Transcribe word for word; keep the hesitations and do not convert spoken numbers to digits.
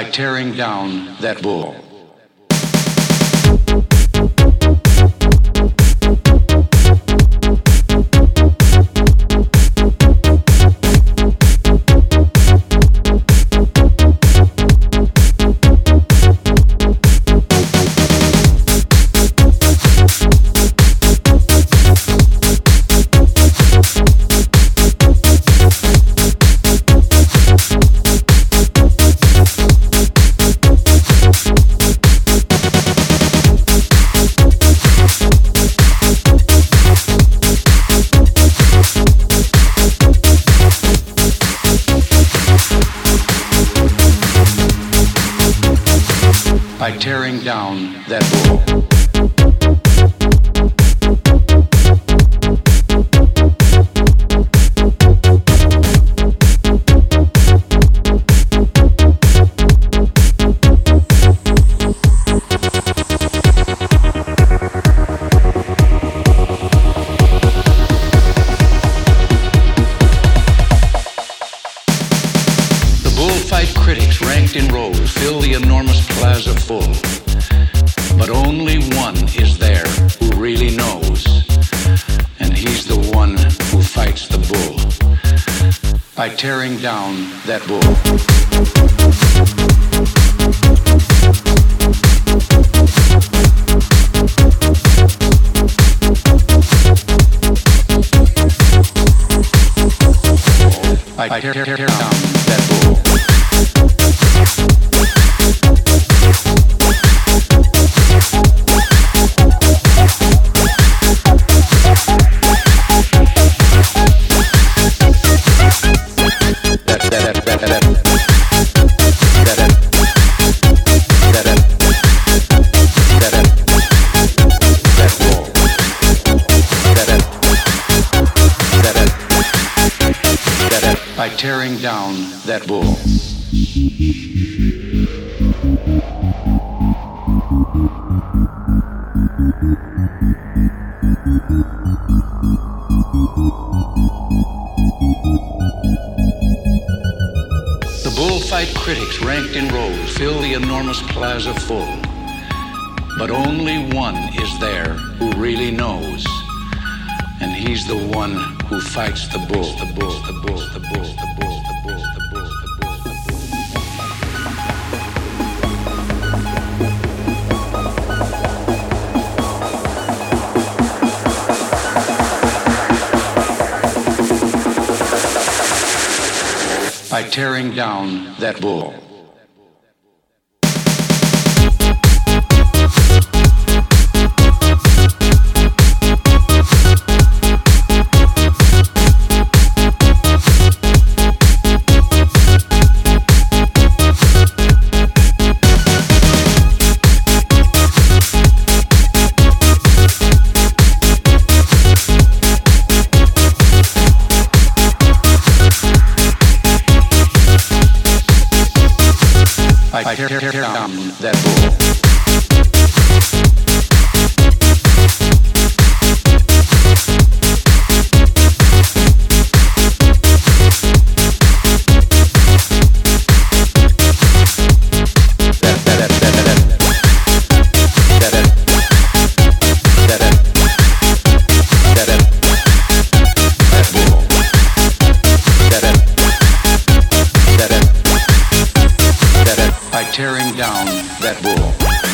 by tearing down that bull. By tearing down that bull. The bullfight critics ranked in rows fill the enormous plaza full. But only one is there who really knows, and he's the one who fights the bull by tearing down that bull. By tear, tear, tear down that bull. By tearing down that bull. The bullfight critics ranked in rows fill the enormous plaza full. But only one is there who really knows, and he's the one who fights the bull, the bull, the bull, the bull, the bull, the bull, the bull, the bull, the bull. By tearing down that bull. By tear, tear, tear down that bull. By tearing down that bull.